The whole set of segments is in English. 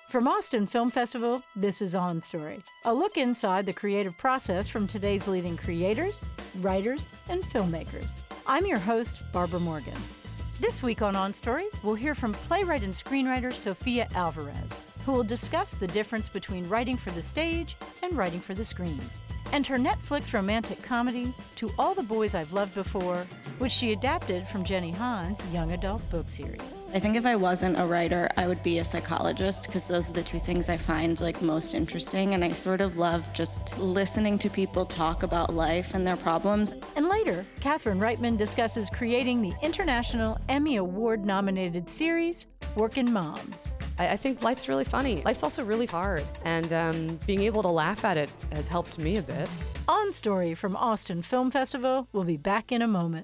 From Austin Film Festival, this is On Story, a look inside the creative process from today's leading creators, writers, and filmmakers. I'm your host, Barbara Morgan. This week on Story, we'll hear from playwright and screenwriter Sofia Alvarez, who will discuss the difference between writing for the stage and writing for the screen, and her Netflix romantic comedy, To All the Boys I've Loved Before, which she adapted from Jenny Han's young adult book series. I think if I wasn't a writer, I would be a psychologist, because those are the two things I find most interesting, and I sort of love just listening to people talk about life and their problems. And later, Catherine Reitman discusses creating the International Emmy Award-nominated series, Workin' Moms. I think life's really funny. Life's also really hard, and being able to laugh at it has helped me a bit. On Story from Austin Film Festival will be back in a moment.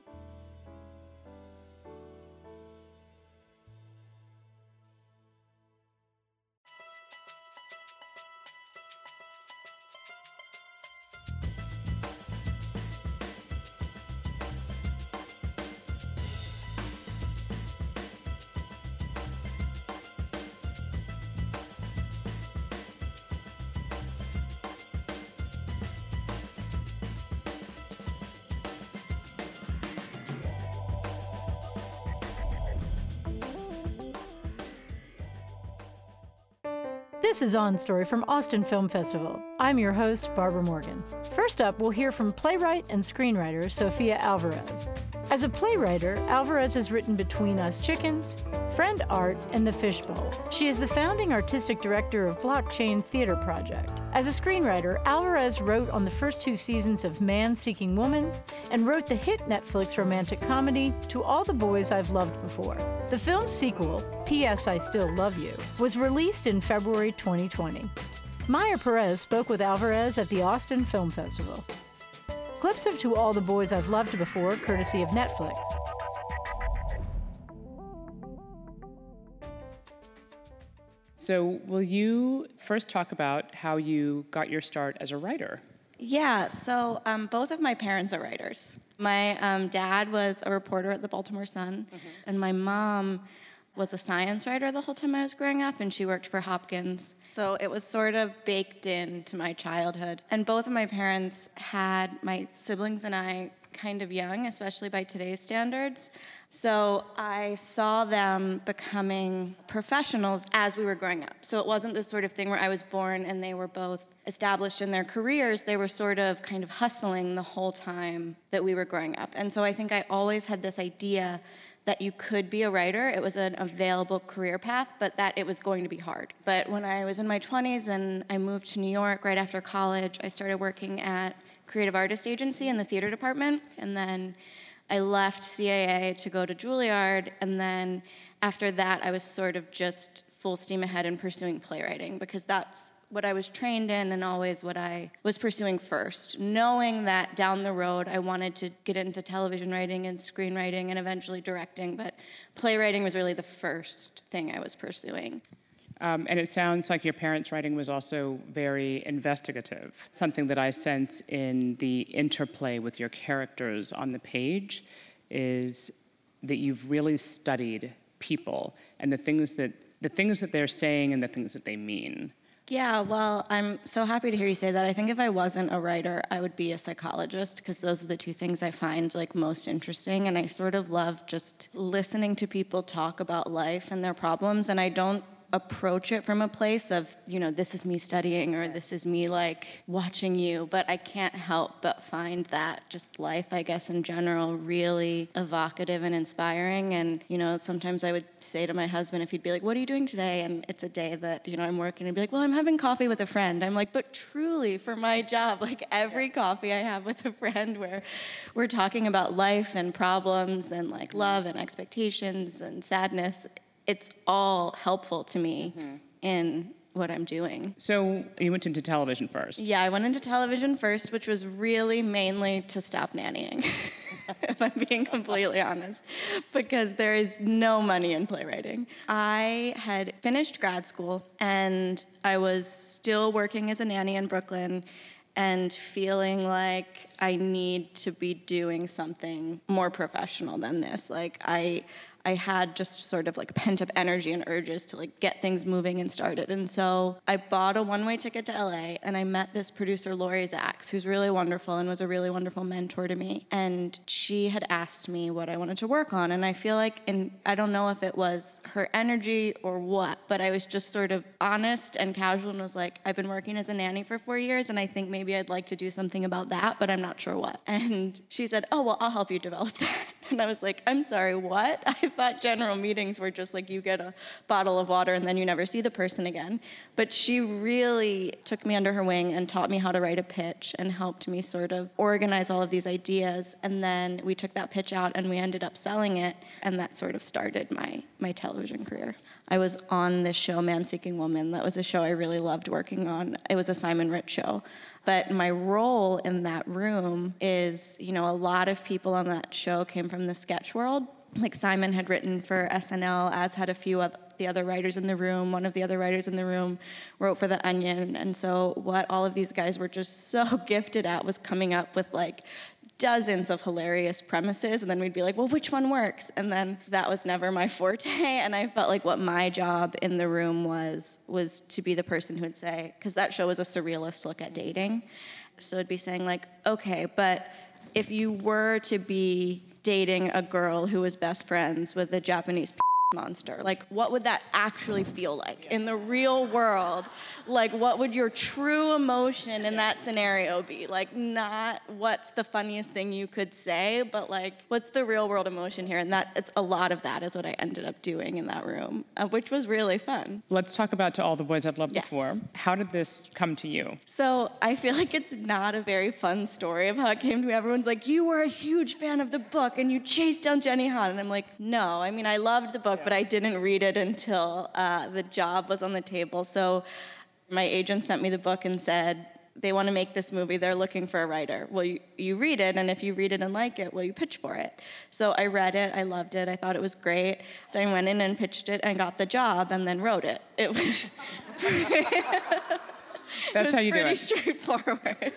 This is On Story from Austin Film Festival. I'm your host, Barbara Morgan. First up, we'll hear from playwright and screenwriter Sofia Alvarez. As a playwright, Alvarez has written Between Us Chickens, Friend Art, and The Fishbowl. She is the founding artistic director of Blockchain Theater Project. As a screenwriter, Alvarez wrote on the first two seasons of Man Seeking Woman and wrote the hit Netflix romantic comedy To All the Boys I've Loved Before. The film's sequel, P.S. I Still Love You, was released in February 2020. Maya Perez spoke with Alvarez at the Austin Film Festival. Clips of To All the Boys I've Loved Before, courtesy of Netflix. So will you first talk about how you got your start as a writer? Yeah, so both of my parents are writers. My dad was a reporter at the Baltimore Sun, and my mom was a science writer the whole time I was growing up, and she worked for Hopkins. So it was sort of baked into my childhood. And both of my parents had my siblings and I kind of young, especially by today's standards. So I saw them becoming professionals as we were growing up. So it wasn't this sort of thing where I was born and they were both established in their careers. They were sort of kind of hustling the whole time that we were growing up. And so I think I always had this idea that you could be a writer. It was an available career path, but that it was going to be hard. But when I was in my 20s and I moved to New York right after college, I started working at Creative Artist Agency in the theater department, and then I left CAA to go to Juilliard, and then after that I was sort of just full steam ahead in pursuing playwriting, because that's what I was trained in and always what I was pursuing first, knowing that down the road I wanted to get into television writing and screenwriting and eventually directing, but playwriting was really the first thing I was pursuing. And it sounds like your parents' writing was also very investigative, something that I sense in the interplay with your characters on the page is that you've really studied people and the things that they're saying and the things that they mean. Yeah, well, I'm so happy to hear you say that. I think if I wasn't a writer, I would be a psychologist, because those are the two things I find most interesting, and I sort of love just listening to people talk about life and their problems, and I don't approach it from a place of, this is me studying or this is me watching you, but I can't help but find that just life, I guess, in general, really evocative and inspiring. And, sometimes I would say to my husband, if he'd be like, what are you doing today? And it's a day that, I'm working, and he'd be like, well, I'm having coffee with a friend. I'm like, but truly for my job, every coffee I have with a friend where we're talking about life and problems and love and expectations and sadness, it's all helpful to me in what I'm doing. So you went into television first. Yeah, I went into television first, which was really mainly to stop nannying, if I'm being completely honest, because there is no money in playwriting. I had finished grad school, and I was still working as a nanny in Brooklyn, and feeling like I need to be doing something more professional than this. I I had just sort of like pent up energy and urges to like get things moving and started. And so I bought a one-way ticket to LA, and I met this producer, Lori Zacks, who's really wonderful and was a really wonderful mentor to me. And she had asked me what I wanted to work on. And I feel like, and I don't know if it was her energy or what, but I was just sort of honest and casual and was like, I've been working as a nanny for 4 years, and I think maybe I'd like to do something about that, but I'm not sure what. And she said, oh, well, I'll help you develop that. And I was like, I'm sorry, what? I thought general meetings were just like you get a bottle of water and then you never see the person again. But she really took me under her wing and taught me how to write a pitch and helped me sort of organize all of these ideas. And then we took that pitch out and we ended up selling it, and that sort of started my television career. I was on this show, Man Seeking Woman. That was a show I really loved working on. It was a Simon Rich show. But my role in that room is, a lot of people on that show came from the sketch world. Like Simon had written for SNL, as had a few of the other writers in the room. One of the other writers in the room wrote for The Onion. And so what all of these guys were just so gifted at was coming up with like dozens of hilarious premises, and then we'd be like, well, which one works? And then that was never my forte, and I felt like what my job in the room was to be the person who would say, because that show was a surrealist look at dating, so it'd be saying like, okay, but if you were to be dating a girl who was best friends with a Japanese monster, like what would that actually feel like in the real world? Like what would your true emotion in that scenario be? Like not what's the funniest thing you could say, but like what's the real world emotion here? And it's a lot of that is what I ended up doing in that room, which was really fun. Let's talk about To All the Boys I've Loved Yes. Before. How did this come to you? So I feel like it's not a very fun story of how it came to me. Everyone's like, you were a huge fan of the book and you chased down Jenny Han. And I'm like, no, I mean, I loved the book, but I didn't read it until the job was on the table. So my agent sent me the book and said, they want to make this movie, they're looking for a writer. Will you read it? And if you read it and like it, will you pitch for it? So I read it, I loved it, I thought it was great. So I went in and pitched it and got the job and then wrote it. It was That's how you do it. pretty straightforward.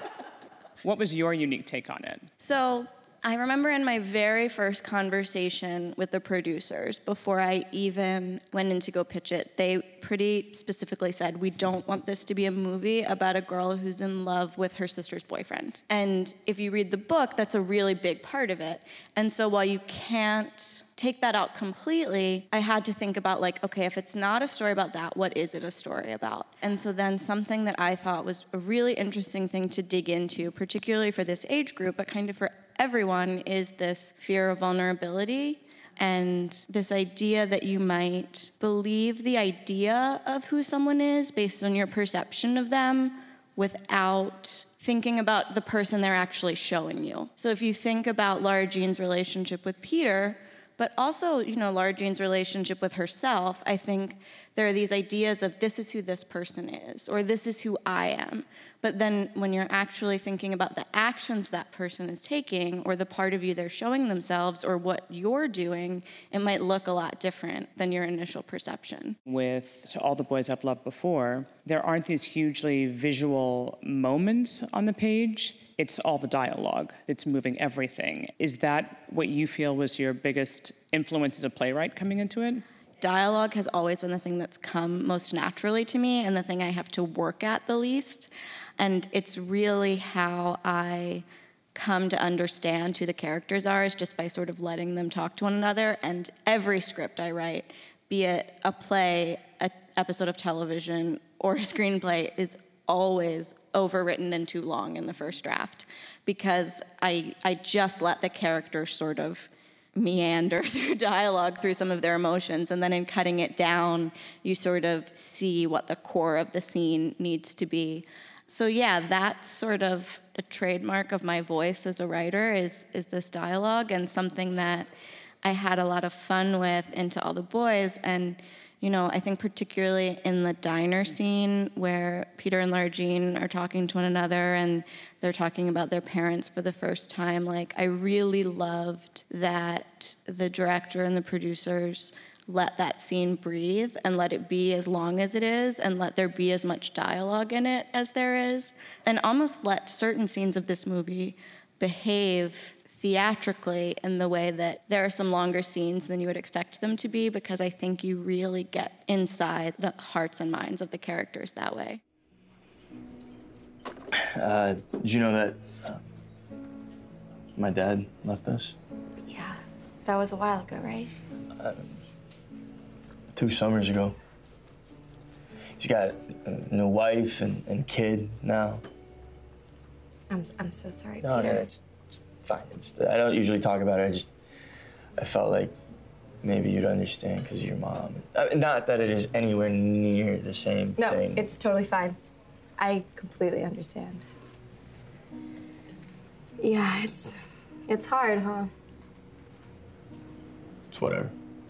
What was your unique take on it? So I remember in my very first conversation with the producers, before I even went in to go pitch it, they pretty specifically said, we don't want this to be a movie about a girl who's in love with her sister's boyfriend. And if you read the book, that's a really big part of it. And so while you can't take that out completely, I had to think about like, okay, if it's not a story about that, what is it a story about? And so then something that I thought was a really interesting thing to dig into, particularly for this age group, but kind of for everyone, is this fear of vulnerability and this idea that you might believe the idea of who someone is based on your perception of them without thinking about the person they're actually showing you. So if you think about Lara Jean's relationship with Peter, but also, Lara Jean's relationship with herself, I think there are these ideas of this is who this person is, or this is who I am. But then when you're actually thinking about the actions that person is taking, or the part of you they're showing themselves, or what you're doing, it might look a lot different than your initial perception. With To All the Boys I've Loved Before, there aren't these hugely visual moments on the page. It's all the dialogue that's moving everything. Is that what you feel was your biggest influence as a playwright coming into it? Dialogue has always been the thing that's come most naturally to me and the thing I have to work at the least. And it's really how I come to understand who the characters are, is just by sort of letting them talk to one another. And every script I write, be it a play, an episode of television, or a screenplay, is always overwritten and too long in the first draft, because I just let the characters sort of meander through dialogue, through some of their emotions, and then in cutting it down, you sort of see what the core of the scene needs to be. So yeah, that's sort of a trademark of my voice as a writer, is this dialogue, and something that I had a lot of fun with in To All the Boys. And I think particularly in the diner scene where Peter and Lara Jean are talking to one another and they're talking about their parents for the first time, like I really loved that the director and the producers let that scene breathe and let it be as long as it is and let there be as much dialogue in it as there is, and almost let certain scenes of this movie behave theatrically in the way that there are some longer scenes than you would expect them to be, because I think you really get inside the hearts and minds of the characters that way. Did you know that my dad left us? Yeah, that was a while ago, right? 2 summers ago. He's got a new wife and kid now. I'm so sorry, No, Peter. it's fine. I don't usually talk about it. I felt like maybe you'd understand because of your mom. Not that it is anywhere near the same thing. No, it's totally fine. I completely understand. Yeah, it's hard, huh? It's whatever.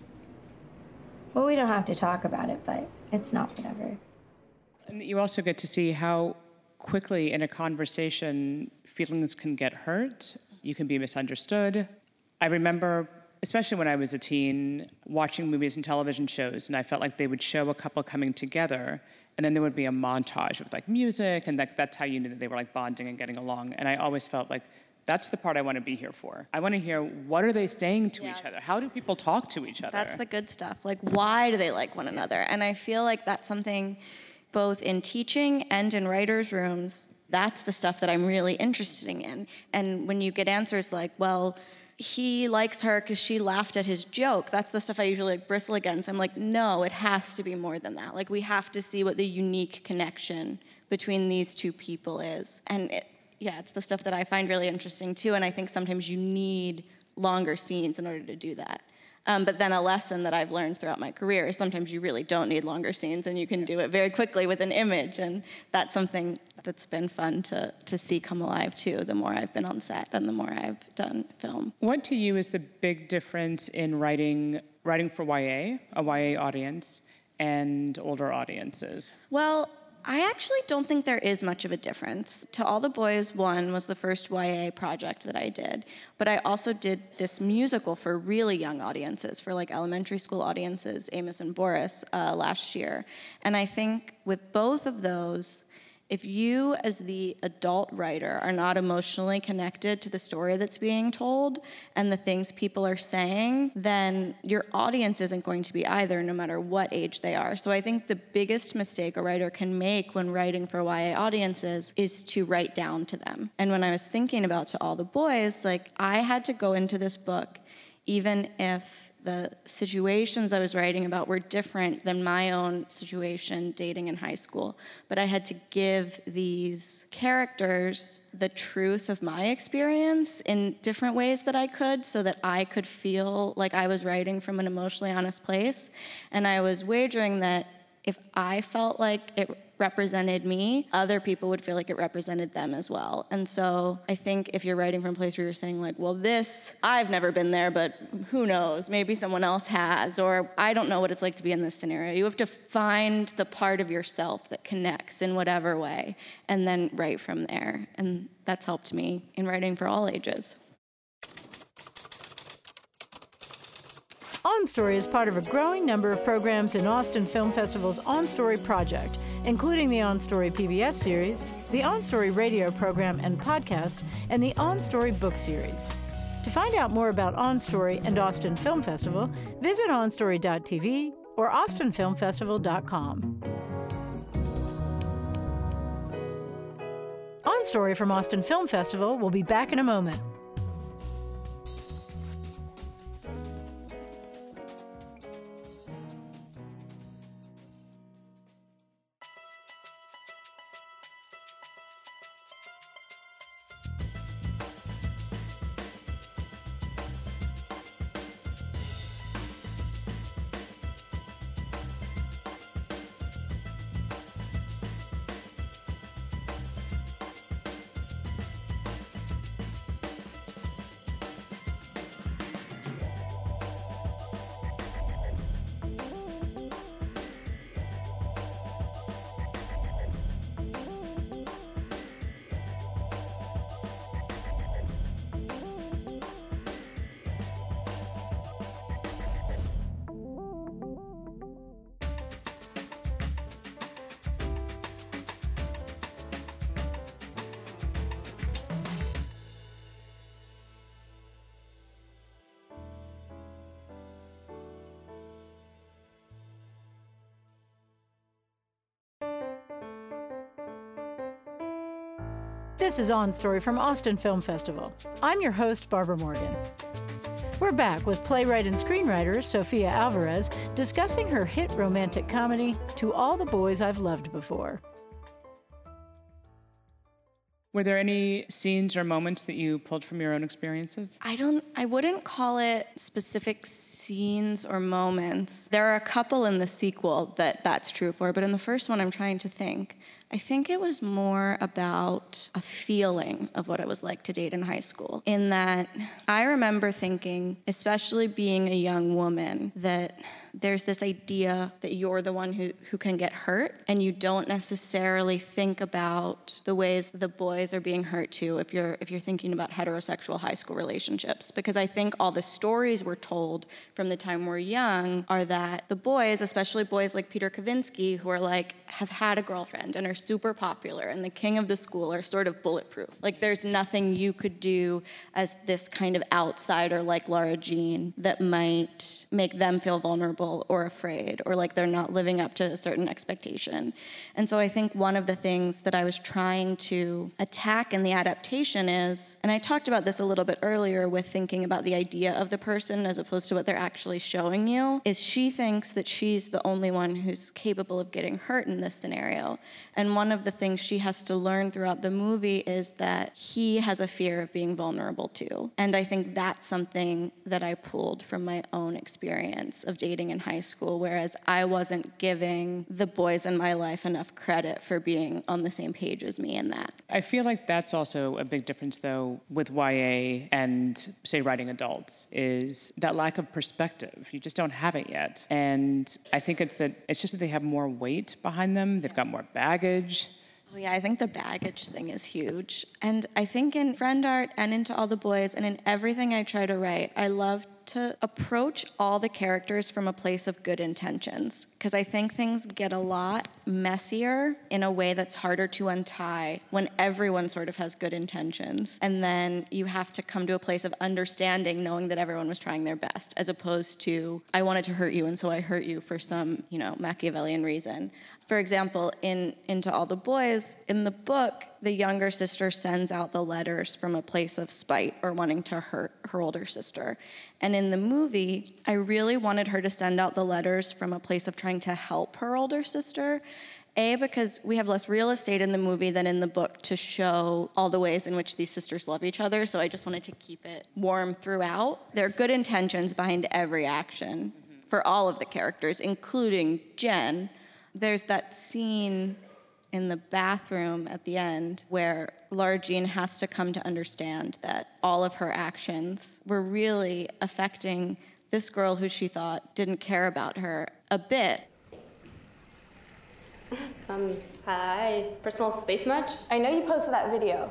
Well, we don't have to talk about it, but it's not whatever. And you also get to see how quickly in a conversation feelings can get hurt. You can be misunderstood. I remember, especially when I was a teen, watching movies and television shows, and I felt like they would show a couple coming together, and then there would be a montage with like music, and that's how you knew that they were like bonding and getting along. And I always felt like that's the part I want to be here for. I want to hear, what are they saying to each other? How do people talk to each other? That's the good stuff. Like, why do they like one another? And I feel like that's something both in teaching and in writers' rooms, that's the stuff that I'm really interested in. And when you get answers like, well, he likes her because she laughed at his joke, that's the stuff I usually like bristle against. I'm like, no, it has to be more than that. Like, we have to see what the unique connection between these two people is. And it's the stuff that I find really interesting too, and I think sometimes you need longer scenes in order to do that. But then a lesson that I've learned throughout my career is sometimes you really don't need longer scenes, and you can do it very quickly with an image, and that's something that's been fun to see come alive too, the more I've been on set and the more I've done film. What to you is the big difference in writing for YA, a YA audience, and older audiences? Well, I actually don't think there is much of a difference. To All the Boys 1 was the first YA project that I did, but I also did this musical for really young audiences, for like elementary school audiences, Amos and Boris, last year. And I think with both of those, if you as the adult writer are not emotionally connected to the story that's being told and the things people are saying, then your audience isn't going to be either, no matter what age they are. So I think the biggest mistake a writer can make when writing for YA audiences is to write down to them. And when I was thinking about To All the Boys, like, I had to go into this book even if the situations I was writing about were different than my own situation dating in high school. But I had to give these characters the truth of my experience in different ways that I could, so that I could feel like I was writing from an emotionally honest place. And I was wagering that if I felt like it represented me, other people would feel like it represented them as well. And so I think if you're writing from a place where you're saying like, well, this, I've never been there, but who knows, maybe someone else has, or I don't know what it's like to be in this scenario. You have to find the part of yourself that connects in whatever way, and then write from there. And that's helped me in writing for all ages. On Story is part of a growing number of programs in Austin Film Festival's On Story project, including the On Story PBS series, the On Story radio program and podcast, and the On Story book series. To find out more about On Story and Austin Film Festival, visit onstory.tv or austinfilmfestival.com. On Story from Austin Film Festival will be back in a moment. This is On Story from Austin Film Festival. I'm your host, Barbara Morgan. We're back with playwright and screenwriter Sofia Alvarez discussing her hit romantic comedy, To All the Boys I've Loved Before. Were there any scenes or moments that you pulled from your own experiences? I wouldn't call it specific scenes or moments. There are a couple in the sequel that's true for, but in the first one I'm trying to think. I think it was more about a feeling of what it was like to date in high school. In that, I remember thinking, especially being a young woman, that there's this idea that you're the one who can get hurt, and you don't necessarily think about the ways the boys are being hurt too if you're thinking about heterosexual high school relationships. Because I think all the stories we're told from the time we're young are that the boys, especially boys like Peter Kavinsky, who are like, have had a girlfriend and are super popular and the king of the school, are sort of bulletproof. Like there's nothing you could do as this kind of outsider like Lara Jean that might make them feel vulnerable or afraid, or like they're not living up to a certain expectation. And so I think one of the things that I was trying to attack in the adaptation is, and I talked about this a little bit earlier with thinking about the idea of the person as opposed to what they're actually showing you, is she thinks that she's the only one who's capable of getting hurt in this scenario. And one of the things she has to learn throughout the movie is that he has a fear of being vulnerable too. And I think that's something that I pulled from my own experience of dating in high school, whereas I wasn't giving the boys in my life enough credit for being on the same page as me in that. I feel like that's also a big difference, though, with YA and, say, writing adults, is that lack of perspective. You just don't have it yet. And I think it's just that they have more weight behind them. They've got more baggage. Oh yeah, I think the baggage thing is huge. And I think in Friend Art and into All the Boys and in everything I try to write, I love to approach all the characters from a place of good intentions. Because I think things get a lot messier in a way that's harder to untie when everyone sort of has good intentions. And then you have to come to a place of understanding, knowing that everyone was trying their best, as opposed to, I wanted to hurt you, and so I hurt you for some, Machiavellian reason. For example, in Into All the Boys, in the book, the younger sister sends out the letters from a place of spite or wanting to hurt her older sister. And in the movie, I really wanted her to send out the letters from a place of trying to help her older sister. A, because we have less real estate in the movie than in the book to show all the ways in which these sisters love each other, so I just wanted to keep it warm throughout. There are good intentions behind every action for all of the characters, including Jen. There's that scene in the bathroom at the end where Lara Jean has to come to understand that all of her actions were really affecting this girl who she thought didn't care about her a bit. Hi. Personal space much? I know you posted that video.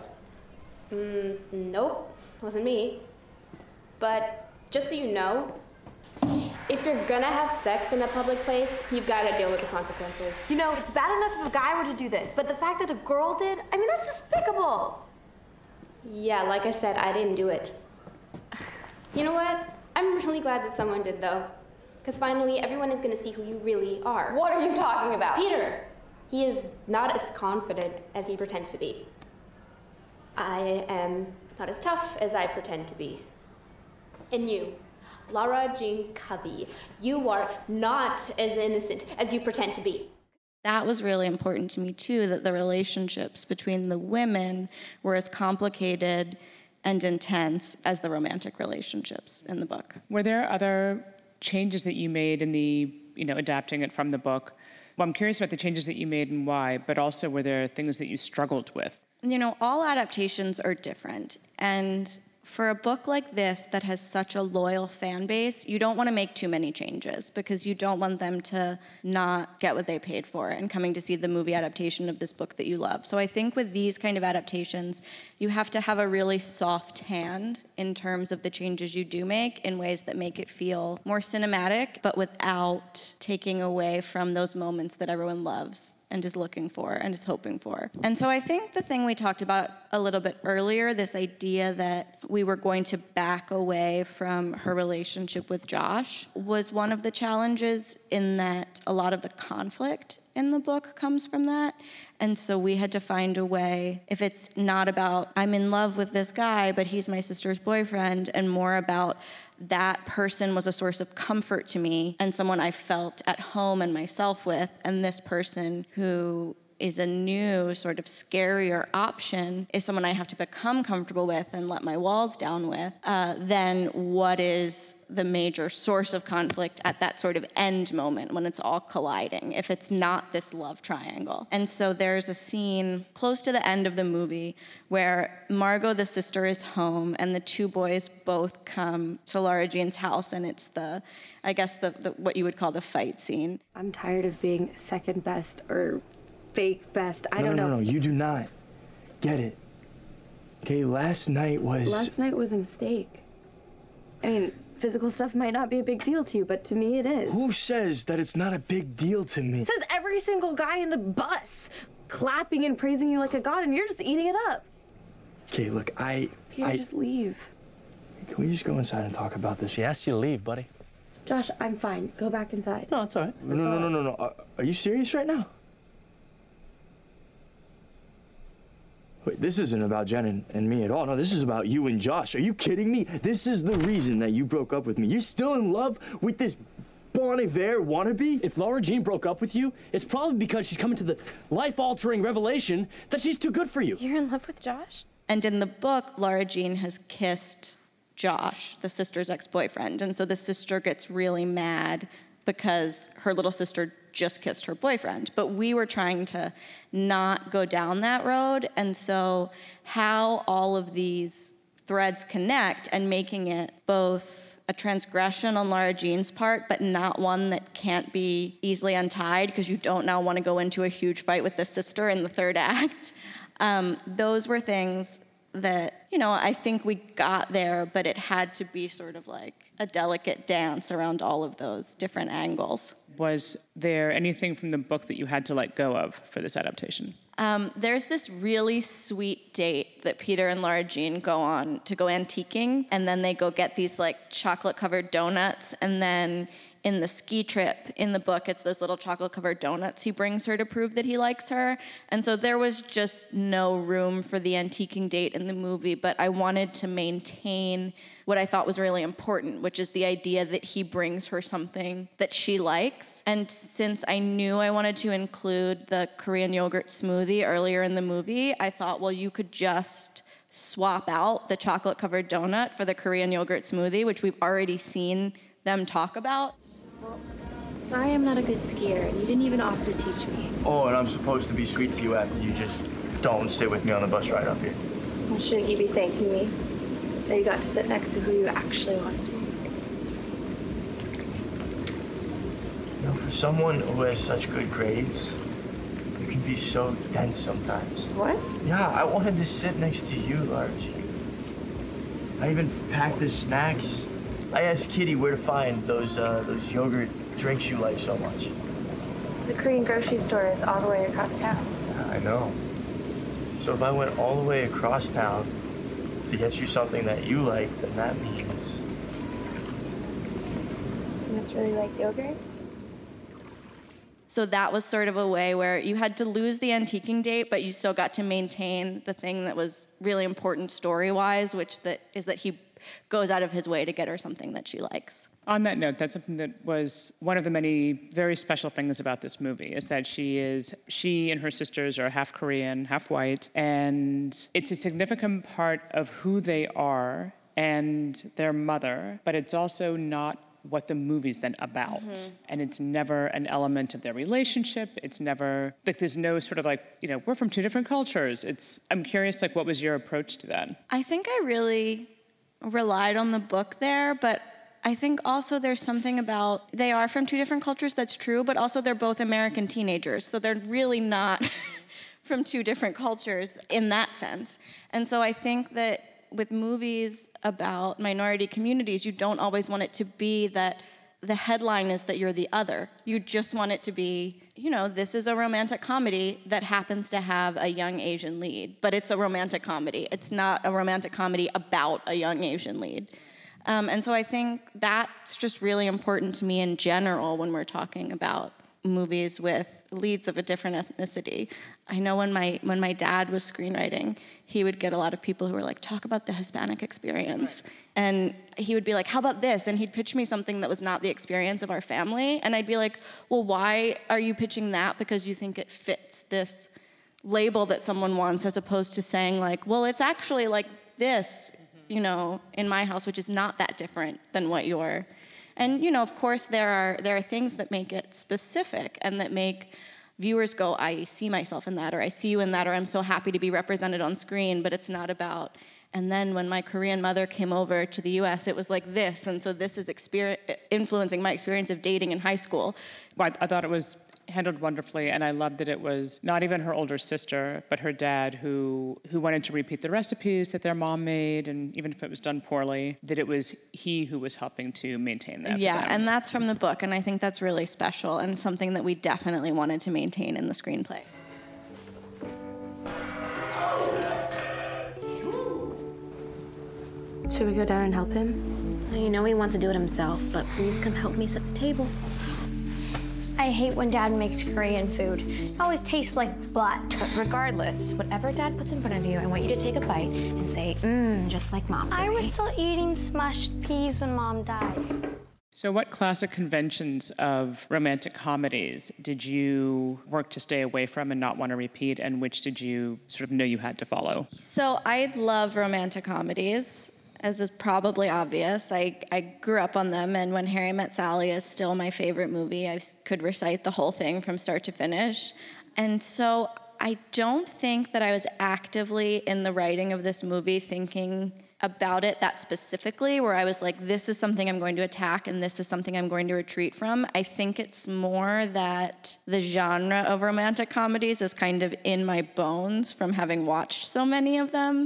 Nope. It wasn't me. But just so you know, if you're gonna have sex in a public place, you've gotta deal with the consequences. It's bad enough if a guy were to do this, but the fact that a girl did, that's despicable. Yeah, like I said, I didn't do it. You know what? I'm really glad that someone did, though. Because finally, everyone is gonna see who you really are. What are you talking about? Peter! He is not as confident as he pretends to be. I am not as tough as I pretend to be. And you, Lara Jean Covey, you are not as innocent as you pretend to be. That was really important to me, too, that the relationships between the women were as complicated and intense as the romantic relationships in the book. Were there other changes that you made in the, adapting it from the book? Well, I'm curious about the changes that you made and why, but also were there things that you struggled with? All adaptations are different. And for a book like this that has such a loyal fan base, you don't want to make too many changes because you don't want them to not get what they paid for and coming to see the movie adaptation of this book that you love. So I think with these kind of adaptations, you have to have a really soft hand in terms of the changes you do make in ways that make it feel more cinematic, but without taking away from those moments that everyone loves and is looking for and is hoping for. And so I think the thing we talked about a little bit earlier, this idea that we were going to back away from her relationship with Josh, was one of the challenges, in that a lot of the conflict in the book comes from that. And so we had to find a way, if it's not about, I'm in love with this guy, but he's my sister's boyfriend, and more about that person was a source of comfort to me and someone I felt at home and myself with, and this person who is a new sort of scarier option is someone I have to become comfortable with and let my walls down with, then what is the major source of conflict at that sort of end moment when it's all colliding, if it's not this love triangle. And so there's a scene close to the end of the movie where Margot, the sister, is home, and the two boys both come to Lara Jean's house, and it's the what you would call the fight scene. I'm tired of being second best or fake best. I don't know. No, you do not get it. Okay, last night was a mistake. I mean, physical stuff might not be a big deal to you, but to me it is. Who says that it's not a big deal to me? It says every single guy in the bus clapping and praising you like a god, and you're just eating it up. Okay, look, Peter, just leave. Can we just go inside and talk about this? She asked you to leave, buddy. Josh, I'm fine. Go back inside. No, it's all right. No. Are you serious right now? Wait, this isn't about Jen and me at all. No, this is about you and Josh. Are you kidding me? This is the reason that you broke up with me. You're still in love with this Bon Iver wannabe? If Lara Jean broke up with you, it's probably because she's coming to the life-altering revelation that she's too good for you. You're in love with Josh? And in the book, Lara Jean has kissed Josh, the sister's ex-boyfriend. And so the sister gets really mad because her little sister just kissed her boyfriend. But we were trying to not go down that road. And so how all of these threads connect, and making it both a transgression on Lara Jean's part, but not one that can't be easily untied because you don't now want to go into a huge fight with the sister in the third act. Those were things that, I think we got there, but it had to be sort of like a delicate dance around all of those different angles. Was there anything from the book that you had to let go of for this adaptation? There's this really sweet date that Peter and Lara Jean go on to go antiquing, and then they go get these like chocolate-covered donuts, and then in the ski trip in the book, it's those little chocolate-covered donuts he brings her to prove that he likes her. And so there was just no room for the antiquing date in the movie, but I wanted to maintain what I thought was really important, which is the idea that he brings her something that she likes. And since I knew I wanted to include the Korean yogurt smoothie earlier in the movie, I thought, well, you could just swap out the chocolate-covered donut for the Korean yogurt smoothie, which we've already seen them talk about. Well, sorry I'm not a good skier, and you didn't even offer to teach me. Oh, and I'm supposed to be sweet to you after you just don't sit with me on the bus ride up here. Well, shouldn't you be thanking me that you got to sit next to who you actually wanted to? For someone who has such good grades, you can be so dense sometimes. What? Yeah, I wanted to sit next to you, Lara Jean. I even packed the snacks. I asked Kitty where to find those yogurt drinks you like so much. The Korean grocery store is all the way across town. Yeah, I know. So if I went all the way across town to get you something that you like, then that means... You must really like yogurt? So that was sort of a way where you had to lose the antiquing date, but you still got to maintain the thing that was really important story-wise, which is that he goes out of his way to get her something that she likes. On that note, that's something that was one of the many very special things about this movie, is that she and her sisters are half Korean, half white, and it's a significant part of who they are and their mother, but it's also not what the movie's then about. Mm-hmm. And it's never an element of their relationship. It's never, there's no sort of we're from two different cultures. I'm curious, what was your approach to that? I think I really relied on the book there, but I think also there's something about, they are from two different cultures, that's true, but also they're both American teenagers, so they're really not from two different cultures in that sense. And so I think that with movies about minority communities, you don't always want it to be that the headline is that you're the other. You just want it to be, this is a romantic comedy that happens to have a young Asian lead, but it's a romantic comedy. It's not a romantic comedy about a young Asian lead. And so I think that's just really important to me in general when we're talking about movies with leads of a different ethnicity. I know when my dad was screenwriting, he would get a lot of people who were like, talk about the Hispanic experience. Right. And he would be like, how about this? And he'd pitch me something that was not the experience of our family. And I'd be like, well, why are you pitching that? Because you think it fits this label that someone wants, as opposed to saying like, well, it's actually like this, in my house, which is not that different than what you're. And, of course, there are things that make it specific and that make viewers go, I see myself in that, or I see you in that, or I'm so happy to be represented on screen, but it's not about. And then when my Korean mother came over to the US, it was like this, and so this is influencing my experience of dating in high school. Well, I thought it was handled wonderfully, and I loved that it was not even her older sister, but her dad who wanted to repeat the recipes that their mom made, and even if it was done poorly, that it was he who was helping to maintain that. Yeah, and that's from the book, and I think that's really special and something that we definitely wanted to maintain in the screenplay. Should we go down and help him? You know he wants to do it himself, but please come help me set the table. I hate when Dad makes Korean food. It always tastes like butt. But regardless, whatever Dad puts in front of you, I want you to take a bite and say, just like Mom's. I was still eating smushed peas when Mom died. So what classic conventions of romantic comedies did you work to stay away from and not want to repeat, and which did you sort of know you had to follow? So I love romantic comedies, as is probably obvious. I grew up on them, and When Harry Met Sally is still my favorite movie. I could recite the whole thing from start to finish. And so I don't think that I was actively in the writing of this movie thinking about it that specifically, where I was like, this is something I'm going to attack and this is something I'm going to retreat from. I think it's more that the genre of romantic comedies is kind of in my bones from having watched so many of them.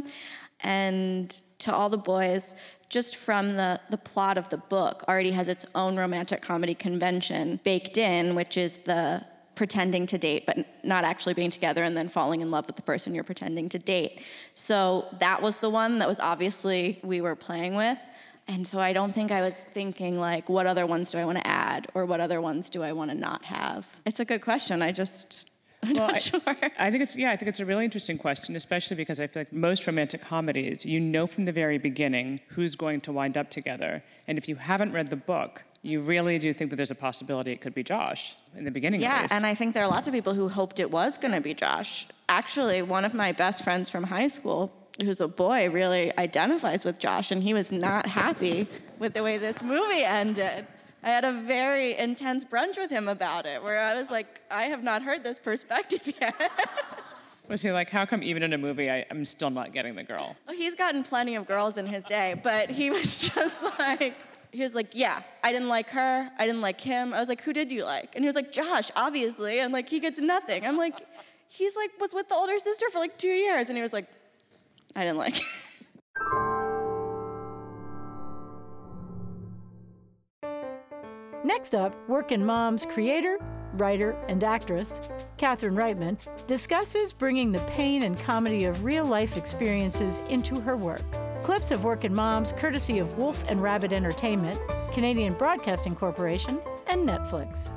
And To All the Boys, just from the plot of the book, already has its own romantic comedy convention baked in, which is the pretending to date but not actually being together and then falling in love with the person you're pretending to date. So that was the one that was obviously we were playing with. And so I don't think I was thinking like, what other ones do I want to add, or what other ones do I want to not have? It's a good question. I'm not sure. I think it's a really interesting question, especially because I feel like most romantic comedies, you know from the very beginning who's going to wind up together. And if you haven't read the book, you really do think that there's a possibility it could be Josh in the beginning, at least. Yeah, and I think there are lots of people who hoped it was going to be Josh. Actually, one of my best friends from high school, who's a boy, really identifies with Josh, and he was not happy with the way this movie ended. I had a very intense brunch with him about it, where I was like, I have not heard this perspective yet. Was he like, how come even in a movie I'm still not getting the girl? Well, he's gotten plenty of girls in his day, but he was just like, yeah, I didn't like her, I didn't like him. I was like, who did you like? And he was like, Josh, obviously. And like, he gets nothing. I'm like, he's like, was with the older sister for like 2 years. And he was like, I didn't like him. Next up, Workin' Mom's creator, writer, and actress, Katherine Reitman, discusses bringing the pain and comedy of real-life experiences into her work. Clips of Workin' Moms courtesy of Wolf and Rabbit Entertainment, Canadian Broadcasting Corporation, and Netflix.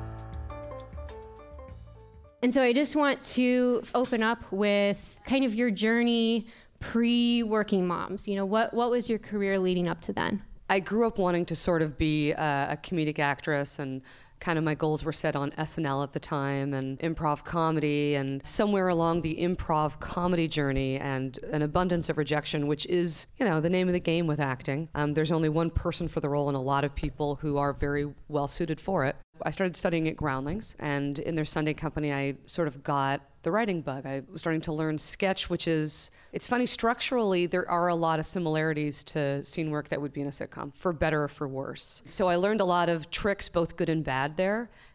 And so I just want to open up with kind of your journey pre-Working Moms. You know, what was your career leading up to then? I grew up wanting to sort of be a comedic actress, and kind of my goals were set on SNL at the time and improv comedy, and somewhere along the improv comedy journey and an abundance of rejection, which is, the name of the game with acting. There's only one person for the role and a lot of people who are very well suited for it. I started studying at Groundlings, and in their Sunday company, I sort of got the writing bug. I was starting to learn sketch, which is, it's funny, structurally, there are a lot of similarities to scene work that would be in a sitcom, for better or for worse. So I learned a lot of tricks, both good and bad there.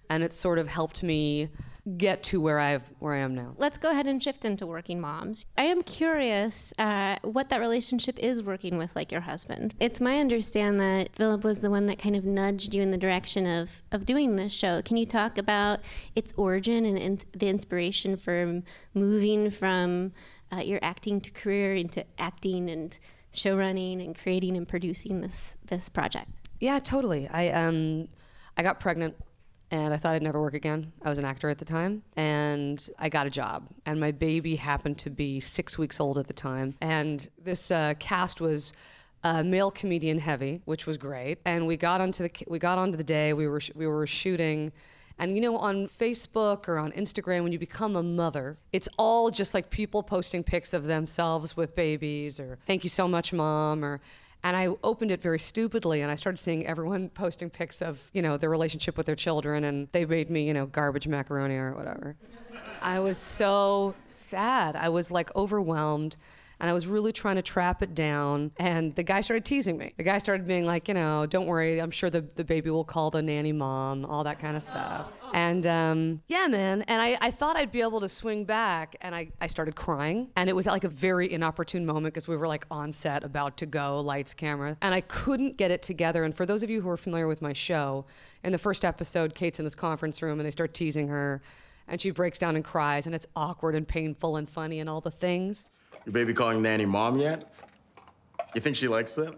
And it sort of helped me get to where I am now. Let's go ahead and shift into working moms. I am curious what that relationship is working with like your husband. It's my understanding that Philip was the one that kind of nudged you in the direction of doing this show. Can you talk about its origin and the inspiration for moving from your acting career into acting and show running and creating and producing this project? Yeah, totally. I got pregnant and I thought I'd never work again. I was an actor at the time, and I got a job. And my baby happened to be 6 weeks old at the time. And this cast was male comedian heavy, which was great. And we got onto the day. We were shooting. And you know, on Facebook or on Instagram, when you become a mother, it's all just like people posting pics of themselves with babies, or "Thank you so much, Mom," and I opened it very stupidly, and I started seeing everyone posting pics of, you know, their relationship with their children, and they made me, you know, garbage macaroni or whatever. I was so sad. I was like overwhelmed. And I was really trying to trap it down. And the guy started teasing me. The guy started being like, you know, "Don't worry, I'm sure the baby will call the nanny mom," all that kind of stuff. And yeah, man. And I thought I'd be able to swing back. And I started crying. And it was like a very inopportune moment because we were like on set, about to go, lights, camera. And I couldn't get it together. And for those of you who are familiar with my show, in the first episode, Kate's in this conference room and they start teasing her. And she breaks down and cries. And it's awkward and painful and funny and all the things. Your baby calling nanny mom yet? You think she likes that?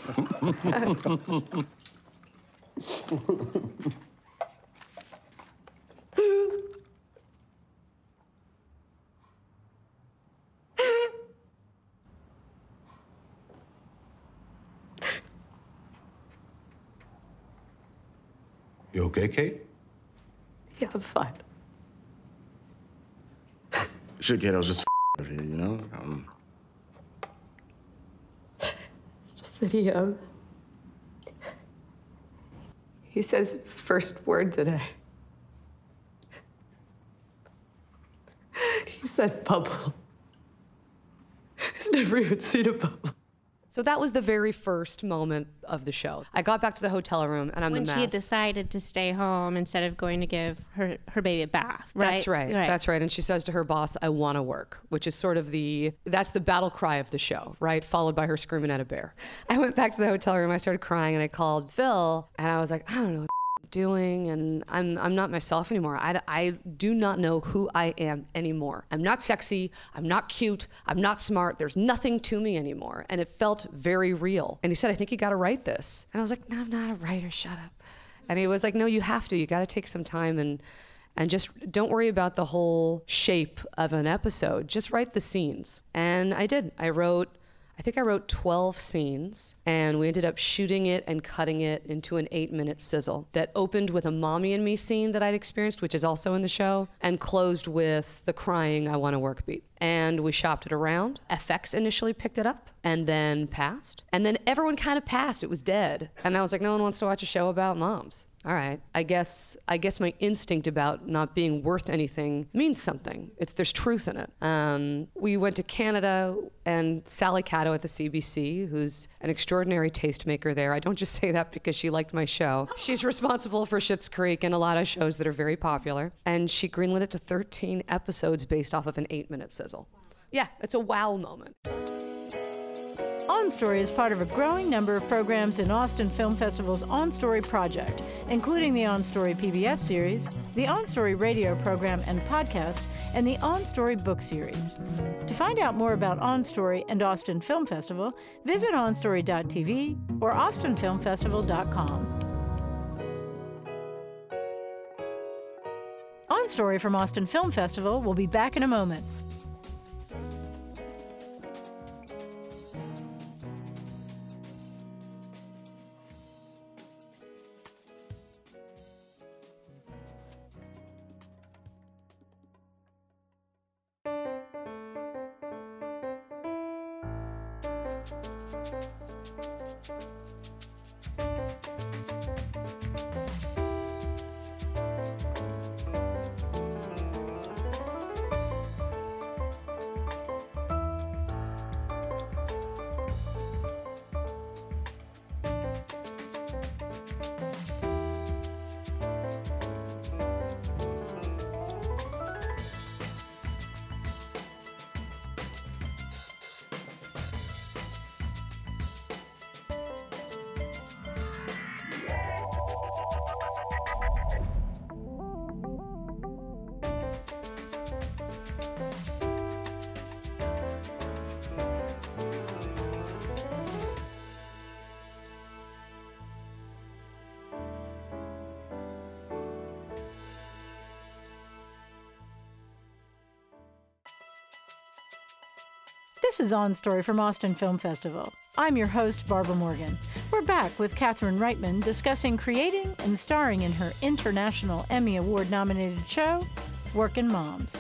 You okay, Kate? Yeah, I'm fine. Shit, kid, I was just with you, you know? It's just that he says first word today. He said bubble. He's never even seen a bubble. So that was the very first moment of the show. I got back to the hotel room, and I'm a mess. When she had decided to stay home instead of going to give her baby a bath, right? That's right. That's right. And she says to her boss, "I want to work," which is sort of that's the battle cry of the show, right? Followed by her screaming at a bear. I went back to the hotel room. I started crying, and I called Phil, and I was like, "I don't know what I'm doing, and I'm not myself anymore. I do not know who I am anymore. I'm not sexy. I'm not cute. I'm not smart. There's nothing to me anymore." And it felt very real. And he said, "I think you got to write this." And I was like, "No, I'm not a writer. Shut up." And he was like, "No, you have to. You got to take some time and just don't worry about the whole shape of an episode. Just write the scenes." And I did. I think I wrote 12 scenes, and we ended up shooting it and cutting it into an 8-minute sizzle that opened with a mommy and me scene that I'd experienced, which is also in the show, and closed with the crying "I want to work" beat. And we shopped it around. FX initially picked it up and then passed. And then everyone kind of passed. It was dead. And I was like, no one wants to watch a show about moms. All right. I guess my instinct about not being worth anything means something. There's truth in it. We went to Canada, and Sally Catto at the CBC, who's an extraordinary tastemaker there. I don't just say that because she liked my show. She's responsible for Schitt's Creek and a lot of shows that are very popular. And she greenlit it to 13 episodes based off of an 8-minute sizzle. Yeah, it's a wow moment. On Story is part of a growing number of programs in Austin Film Festival's On Story project, including the On Story PBS series, the On Story radio program and podcast, and the On Story book series. To find out more about On Story and Austin Film Festival, visit onstory.tv or austinfilmfestival.com. On Story from Austin Film Festival will be back in a moment. This is On Story from Austin Film Festival. I'm your host, Barbara Morgan. We're back with Katherine Reitman discussing creating and starring in her International Emmy Award-nominated show, Workin' Moms.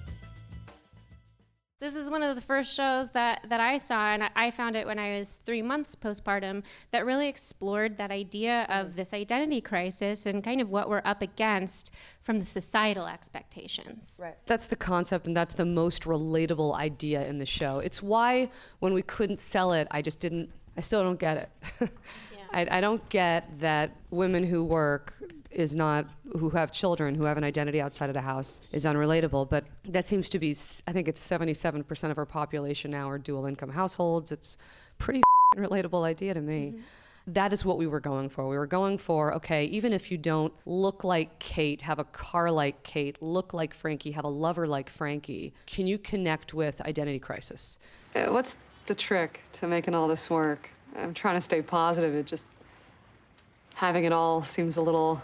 This is one of the first shows that I saw, and I found it when I was 3 months postpartum, that really explored that idea of this identity crisis and kind of what we're up against from the societal expectations. Right. That's the concept, and that's the most relatable idea in the show. It's why when we couldn't sell it, I still don't get it. I don't get that women who work who have children, who have an identity outside of the house, is unrelatable. But that seems to be, I think it's 77% of our population now are dual income households. It's pretty relatable idea to me. Mm-hmm. That is what we were going for. We were going for, okay, even if you don't look like Kate, have a car like Kate, look like Frankie, have a lover like Frankie, can you connect with identity crisis? What's the trick to making all this work? I'm trying to stay positive. It just, having it all seems a little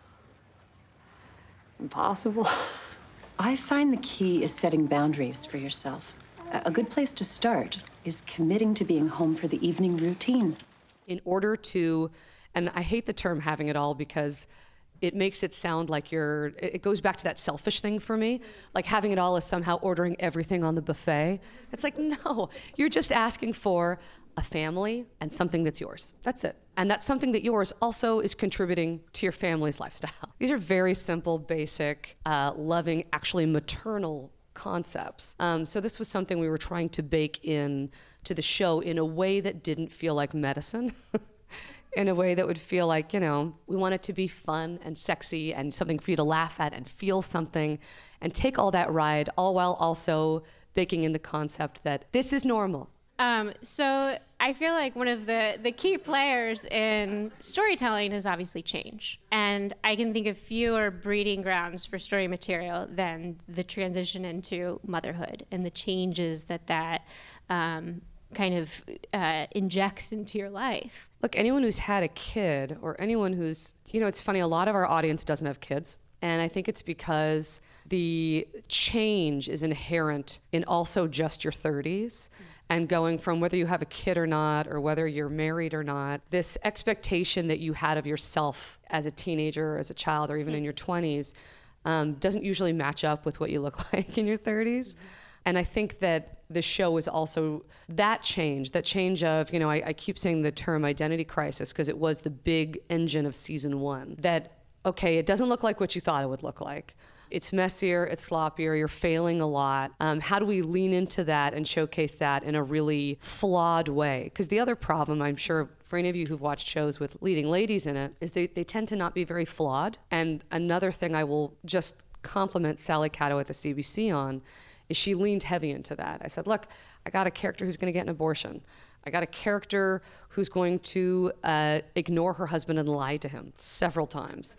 impossible. I find the key is setting boundaries for yourself. A good place to start is committing to being home for the evening routine. In order to, and I hate the term having it all because it makes it sound like it goes back to that selfish thing for me. Like having it all is somehow ordering everything on the buffet. It's like, no, you're just asking for a family and something that's yours. That's it. And that's something that yours also is contributing to your family's lifestyle. These are very simple, basic, loving, actually maternal concepts. So this was something we were trying to bake in to the show in a way that didn't feel like medicine. In a way that would feel like, we want it to be fun and sexy and something for you to laugh at and feel something and take all that ride, all while also baking in the concept that this is normal. So I feel like one of the key players in storytelling is obviously change. And I can think of fewer breeding grounds for story material than the transition into motherhood and the changes that kind of injects into your life. Look, anyone who's had a kid or anyone who's, it's funny, a lot of our audience doesn't have kids. And I think it's because the change is inherent in also just your 30s. And going from whether you have a kid or not, or whether you're married or not, this expectation that you had of yourself as a teenager, or as a child, or even in your 20s, doesn't usually match up with what you look like in your 30s. Mm-hmm. And I think that the show is also that change of, I keep saying the term identity crisis because it was the big engine of season 1. That, okay, it doesn't look like what you thought it would look like. It's messier, it's sloppier, you're failing a lot. How do we lean into that and showcase that in a really flawed way? Because the other problem, I'm sure, for any of you who've watched shows with leading ladies in it, is they tend to not be very flawed. And another thing I will just compliment Sally Catto at the CBC on is she leaned heavy into that. I said, look, I got a character who's going to get an abortion. I got a character who's going to ignore her husband and lie to him several times.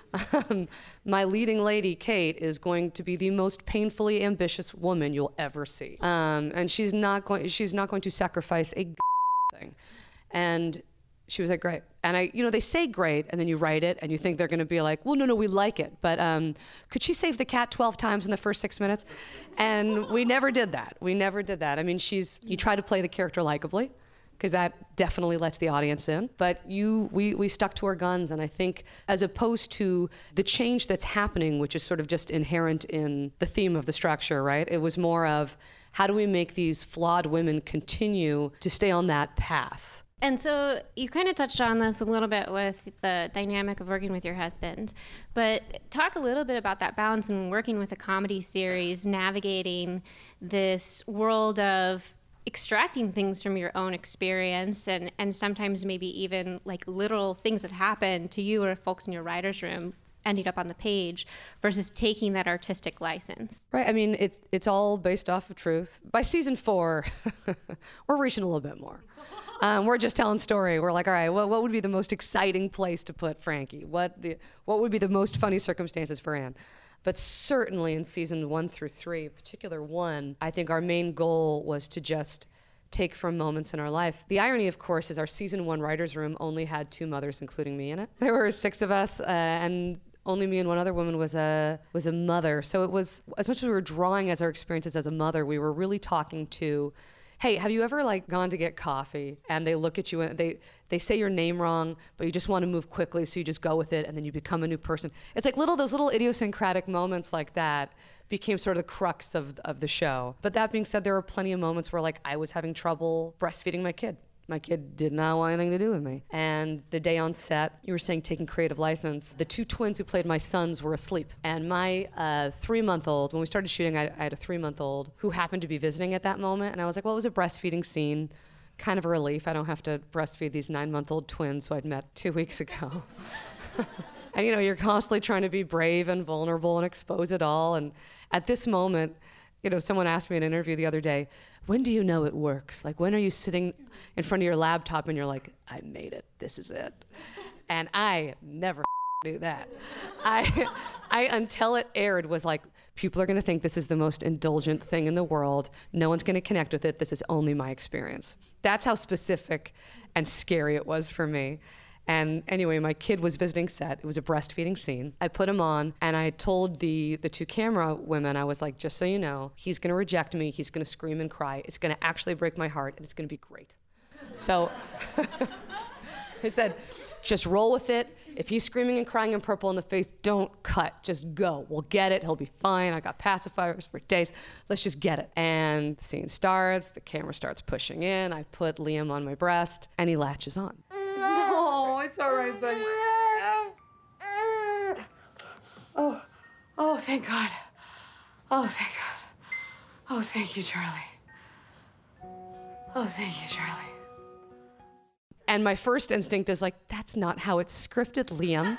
My leading lady, Kate, is going to be the most painfully ambitious woman you'll ever see. And she's not going to sacrifice a thing. And she was like, great. And they say great, and then you write it, and you think they're going to be like, well, no, we like it. But could she save the cat 12 times in the first 6 minutes? And we never did that. I mean, you try to play the character likably, because that definitely lets the audience in. But we stuck to our guns, and I think as opposed to the change that's happening, which is sort of just inherent in the theme of the structure, right? It was more of, how do we make these flawed women continue to stay on that path? And so you kind of touched on this a little bit with the dynamic of working with your husband, but talk a little bit about that balance in working with a comedy series, navigating this world of extracting things from your own experience and sometimes maybe even like literal things that happen to you or folks in your writer's room ending up on the page versus taking that artistic license. Right. I mean, it's all based off of truth. By season 4, we're reaching a little bit more. We're just telling story. We're like, all right, what would be the most exciting place to put Frankie? What would be the most funny circumstances for Anne? But certainly in season 1 through 3, particular 1, I think our main goal was to just take from moments in our life. The irony, of course, is our season 1 writer's room only had 2 mothers, including me in it. There were 6 of us, and only me and one other woman was a mother. So it was, as much as we were drawing as our experiences as a mother, we were really talking to Hey, have you ever like gone to get coffee and they look at you and they say your name wrong, but you just want to move quickly, so you just go with it and then you become a new person? It's like those little idiosyncratic moments like that became sort of the crux of the show. But that being said, there were plenty of moments where like I was having trouble breastfeeding my kid. My kid did not want anything to do with me. And the day on set, you were saying taking creative license, the 2 twins who played my sons were asleep. And my 3-month-old, when we started shooting, I had a 3-month-old who happened to be visiting at that moment. And I was like, well, it was a breastfeeding scene. Kind of a relief. I don't have to breastfeed these 9-month-old twins who I'd met 2 weeks ago. And you're constantly trying to be brave and vulnerable and expose it all. And at this moment, someone asked me in an interview the other day, when do you know it works? Like, when are you sitting in front of your laptop and you're like, I made it, this is it. And I never knew that. I until it aired, was like, people are gonna think this is the most indulgent thing in the world. No one's gonna connect with it. This is only my experience. That's how specific and scary it was for me. And anyway, my kid was visiting set. It was a breastfeeding scene. I put him on, and I told the 2 camera women, I was like, just so you know, he's gonna reject me, he's gonna scream and cry, it's gonna actually break my heart, and it's gonna be great. So I said, just roll with it. If he's screaming and crying and purple in the face, don't cut, just go. We'll get it, he'll be fine. I got pacifiers for days. Let's just get it. And the scene starts, the camera starts pushing in, I put Liam on my breast, and he latches on. No, it's all right, buddy. Oh, thank God. Oh, thank God. Oh, thank you, Charlie. Oh, thank you, Charlie. And my first instinct is like, that's not how it's scripted, Liam.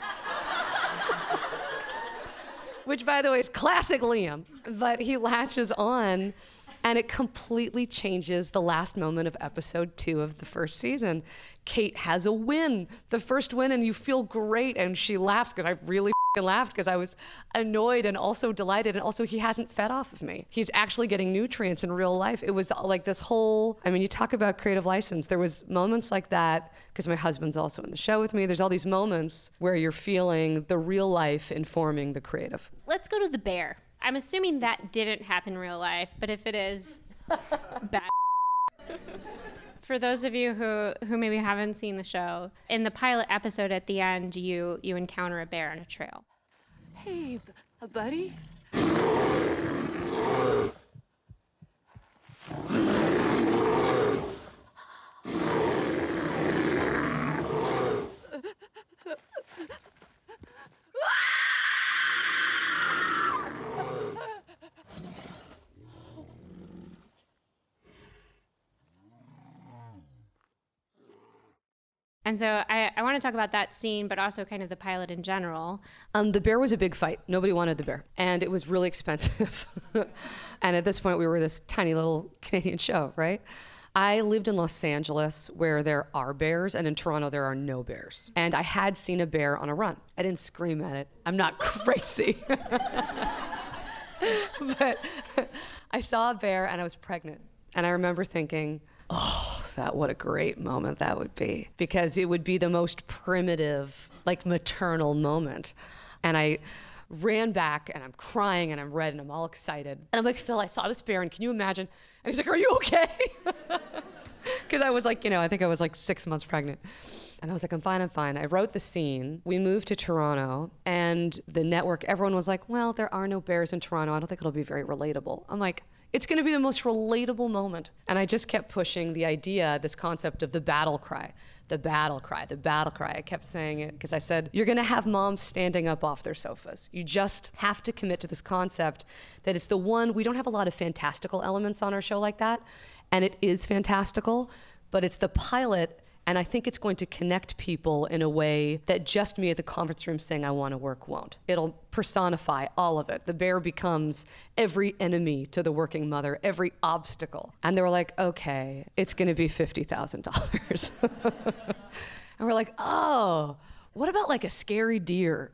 Which, by the way, is classic Liam. But he latches on, and it completely changes the last moment of episode 2 of the first season. Kate has a win, the first win, and you feel great, and she laughs, because I really laughed, because I was annoyed and also delighted, and also he hasn't fed off of me. He's actually getting nutrients in real life. It was like this whole, you talk about creative license, there was moments like that, because my husband's also in the show with me. There's all these moments where you're feeling the real life informing the creative. Let's go to the bear. I'm assuming that didn't happen in real life, but if it is, bad. For those of you who maybe haven't seen the show, in the pilot episode at the end, you encounter a bear on a trail. Hey, buddy. And so I want to talk about that scene, but also kind of the pilot in general. The bear was a big fight. Nobody wanted the bear. And it was really expensive. And at this point, we were this tiny little Canadian show, right? I lived in Los Angeles, where there are bears, and in Toronto, there are no bears. And I had seen a bear on a run. I didn't scream at it. I'm not crazy. But I saw a bear, and I was pregnant. And I remember thinking, oh, what a great moment that would be. Because it would be the most primitive, like maternal moment. And I ran back, and I'm crying, and I'm red, and I'm all excited. And I'm like, Phil, I saw this bear, and can you imagine? And he's like, are you okay? Because I was like, I think I was like 6 months pregnant. And I was like, I'm fine. I wrote the scene. We moved to Toronto, and the network, everyone was like, well, there are no bears in Toronto. I don't think it'll be very relatable. I'm like, it's going to be the most relatable moment. And I just kept pushing the idea, this concept of the battle cry, the battle cry, the battle cry. I kept saying it because I said, you're going to have moms standing up off their sofas. You just have to commit to this concept that it's the one, we don't have a lot of fantastical elements on our show like that. And it is fantastical, but it's the pilot. And I think it's going to connect people in a way that just me at the conference room saying I want to work won't. It'll personify all of it. The bear becomes every enemy to the working mother, every obstacle. And they were like, okay, it's going to be $50,000. And we're like, oh, what about like a scary deer?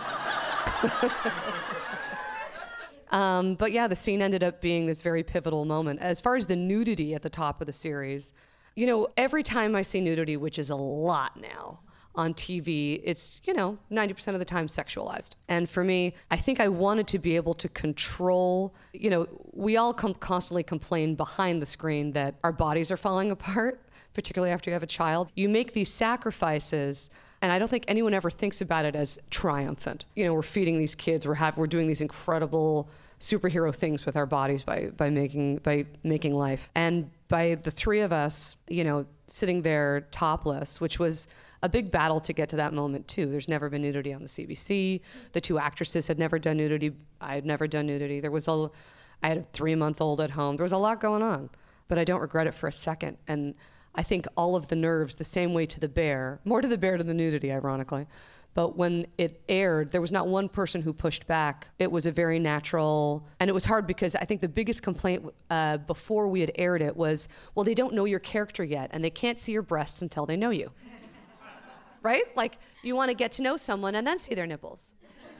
But yeah, the scene ended up being this very pivotal moment. As far as the nudity at the top of the series, every time I see nudity, which is a lot now, on TV, it's, 90% of the time sexualized. And for me, I think I wanted to be able to control, we all constantly complain behind the screen that our bodies are falling apart, particularly after you have a child. You make these sacrifices, and I don't think anyone ever thinks about it as triumphant. We're feeding these kids, we're doing these incredible superhero things with our bodies by making life. And by the three of us, sitting there topless, which was a big battle to get to that moment too. There's never been nudity on the CBC. The two actresses had never done nudity. I had never done nudity. I had a 3-month-old at home. There was a lot going on, but I don't regret it for a second. And I think all of the nerves, the same way to The Bear, more to The Bear than the nudity, ironically. But when it aired, there was not one person who pushed back. It was a very natural, and it was hard because I think the biggest complaint before we had aired it was, well, they don't know your character yet, and they can't see your breasts until they know you. Right? Like, you want to get to know someone and then see their nipples.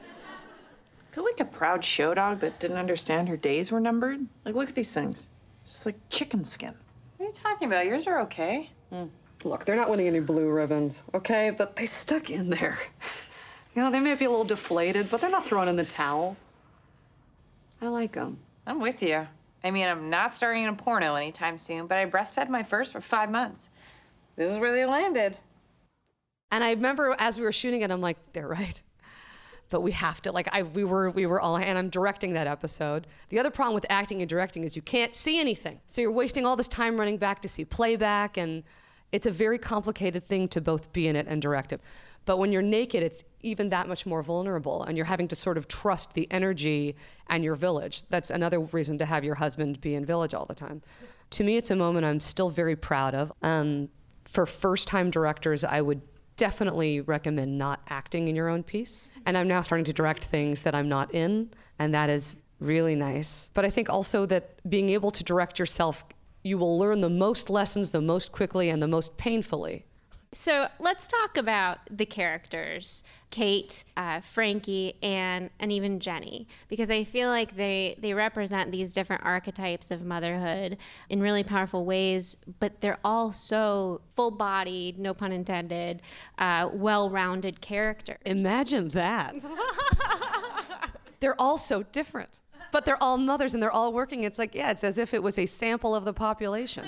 I feel like a proud show dog that didn't understand her days were numbered. Like, look at these things. It's just like chicken skin. What are you talking about? Yours are okay. Look, they're not winning any blue ribbons, okay? But they stuck in there. They may be a little deflated, but they're not thrown in the towel. I like them. I'm with you. I mean, I'm not starting a porno anytime soon, but I breastfed my first for 5 months. This is where they landed. And I remember as we were shooting it, I'm like, they're right. But we have to, we were all, and I'm directing that episode. The other problem with acting and directing is you can't see anything. So you're wasting all this time running back to see playback, and it's a very complicated thing to both be in it and direct it. But when you're naked, it's even that much more vulnerable, and you're having to sort of trust the energy and your village. That's another reason to have your husband be in village all the time. To me, it's a moment I'm still very proud of. For first-time directors, I would definitely recommend not acting in your own piece. And I'm now starting to direct things that I'm not in, and that is really nice. But I think also that being able to direct yourself, you will learn the most lessons the most quickly and the most painfully. So let's talk about the characters, Kate, Frankie, and even Jenny, because I feel like they represent these different archetypes of motherhood in really powerful ways, but they're all so full-bodied, no pun intended, well-rounded characters. Imagine that. They're all so different, but they're all mothers and they're all working. It's like, it's as if it was a sample of the population.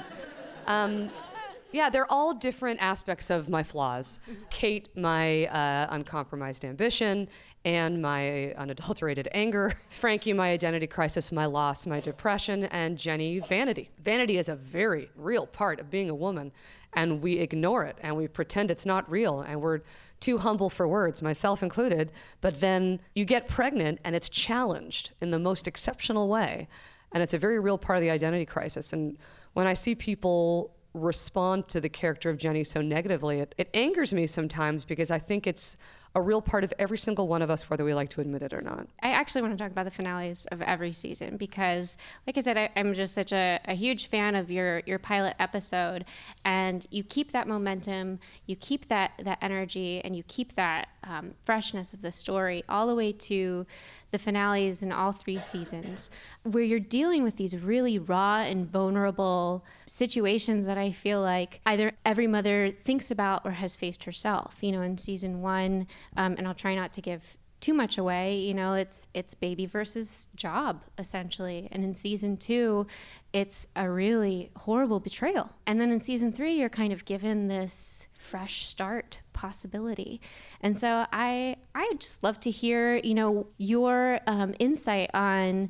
Yeah, they're all different aspects of my flaws. Kate, my uncompromised ambition and my unadulterated anger. Frankie, my identity crisis, my loss, my depression, and Jenny, vanity. Vanity is a very real part of being a woman, and we ignore it, and we pretend it's not real, and we're too humble for words, myself included. But then you get pregnant, and it's challenged in the most exceptional way, and it's a very real part of the identity crisis. And when I see people respond to the character of Jenny so negatively, it angers me sometimes because I think it's a real part of every single one of us, whether we like to admit it or not. I actually want to talk about the finales of every season because, like I said, I'm just such a huge fan of your pilot episode, and you keep that momentum, you keep that energy, and you keep that freshness of the story all the way to the finales in all 3 seasons, where you're dealing with these really raw and vulnerable situations that I feel like either every mother thinks about or has faced herself. In season 1, and I'll try not to give too much away, it's baby versus job, essentially. And in season 2, it's a really horrible betrayal. And then in season 3, you're kind of given this fresh start possibility. And so I would just love to hear, your insight on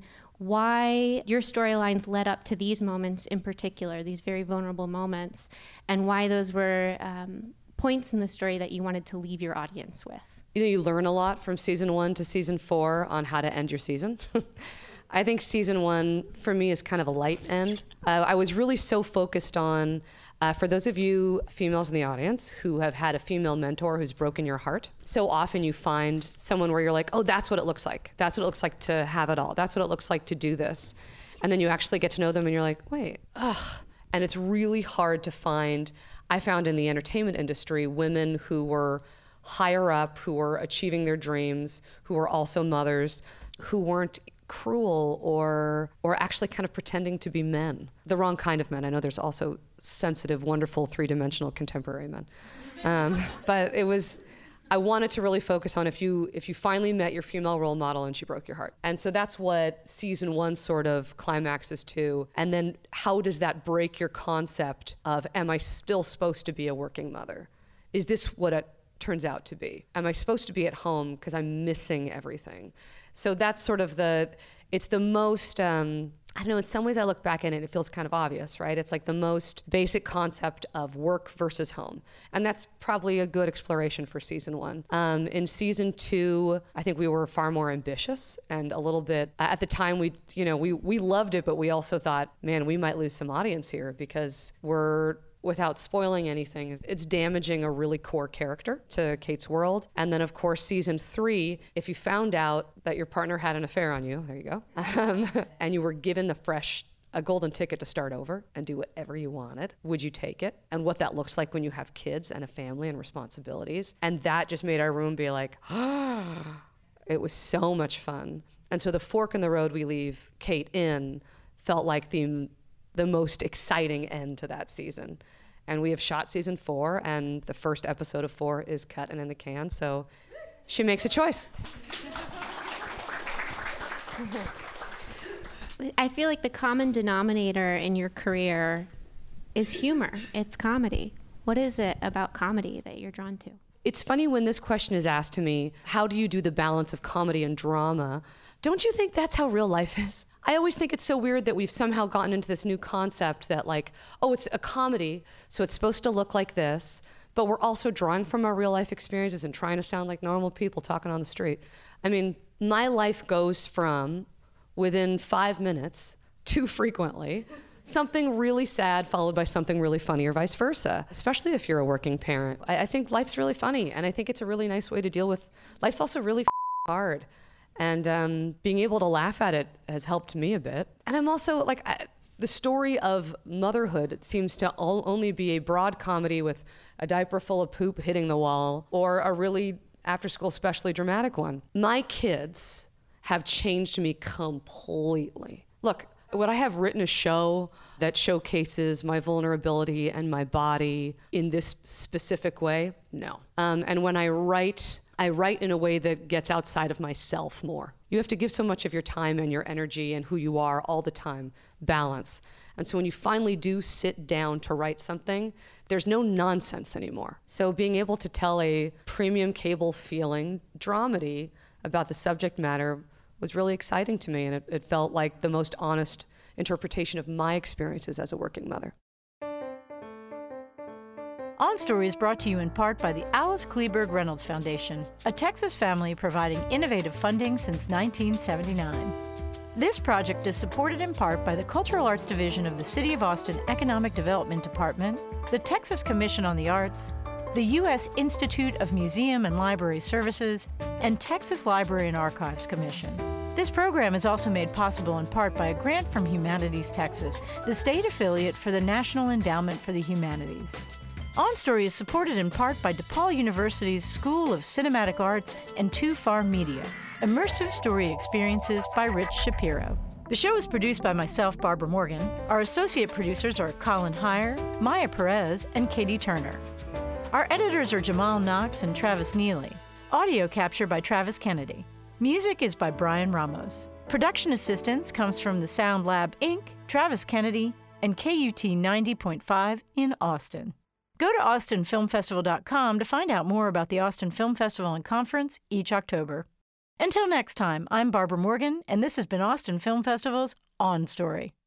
why your storylines led up to these moments in particular, these very vulnerable moments, and why those were points in the story that you wanted to leave your audience with. You learn a lot from season 1 to season 4 on how to end your season. I think season 1 for me is kind of a light end. I was really so focused on, for those of you females in the audience who have had a female mentor who's broken your heart, so often you find someone where you're like, oh, that's what it looks like. That's what it looks like to have it all. That's what it looks like to do this. And then you actually get to know them and you're like, wait, ugh. And it's really hard to find. I found in the entertainment industry women who were higher up, who were achieving their dreams, who were also mothers, who weren't cruel or actually kind of pretending to be men. The wrong kind of men. I know there's also sensitive, wonderful, three-dimensional contemporary men. But I wanted to really focus on if you finally met your female role model and she broke your heart. And so that's what season 1 sort of climaxes to. And then how does that break your concept of, am I still supposed to be a working mother? Is this what it turns out to be? Am I supposed to be at home because I'm missing everything? So that's sort of it's the most, I don't know, in some ways I look back at it, it feels kind of obvious, right? It's like the most basic concept of work versus home. And that's probably a good exploration for season 1. In season 2, I think we were far more ambitious and a little bit, at the time we loved it, but we also thought, man, we might lose some audience here because without spoiling anything, it's damaging a really core character to Kate's world. And then, of course, season 3, if you found out that your partner had an affair on you, there you go, and you were given a golden ticket to start over and do whatever you wanted, would you take it? And what that looks like when you have kids and a family and responsibilities. And that just made our room be like, it was so much fun. And so the fork in the road we leave Kate in felt like the most exciting end to that season. And we have shot season 4, and the first episode of 4 is cut and in the can, so she makes a choice. I feel like the common denominator in your career is humor. It's comedy. What is it about comedy that you're drawn to? It's funny when this question is asked to me, how do you do the balance of comedy and drama? Don't you think that's how real life is? I always think it's so weird that we've somehow gotten into this new concept that like, oh, it's a comedy, so it's supposed to look like this, but we're also drawing from our real life experiences and trying to sound like normal people talking on the street. I mean, my life goes from, within 5 minutes, too frequently, something really sad followed by something really funny or vice versa, especially if you're a working parent. I think life's really funny, and I think it's a really nice way to deal with, life's also really hard. And being able to laugh at it has helped me a bit. And I'm also the story of motherhood seems to only be a broad comedy with a diaper full of poop hitting the wall or a really after-school specially dramatic one. My kids have changed me completely. Look, would I have written a show that showcases my vulnerability and my body in this specific way? No. And when I write in a way that gets outside of myself more. You have to give so much of your time and your energy and who you are all the time, balance. And so when you finally do sit down to write something, there's no nonsense anymore. So being able to tell a premium cable feeling dramedy about the subject matter was really exciting to me, and it felt like the most honest interpretation of my experiences as a working mother. On Story is brought to you in part by the Alice Kleberg Reynolds Foundation, a Texas family providing innovative funding since 1979. This project is supported in part by the Cultural Arts Division of the City of Austin Economic Development Department, the Texas Commission on the Arts, the U.S. Institute of Museum and Library Services, and Texas Library and Archives Commission. This program is also made possible in part by a grant from Humanities Texas, the state affiliate for the National Endowment for the Humanities. On Story is supported in part by DePaul University's School of Cinematic Arts and Too Far Media, immersive story experiences by Rich Shapiro. The show is produced by myself, Barbara Morgan. Our associate producers are Colin Heyer, Maya Perez, and Katie Turner. Our editors are Jamal Knox and Travis Neely. Audio capture by Travis Kennedy. Music is by Brian Ramos. Production assistance comes from the Sound Lab, Inc., Travis Kennedy, and KUT 90.5 in Austin. Go to austinfilmfestival.com to find out more about the Austin Film Festival and Conference each October. Until next time, I'm Barbara Morgan, and this has been Austin Film Festival's On Story.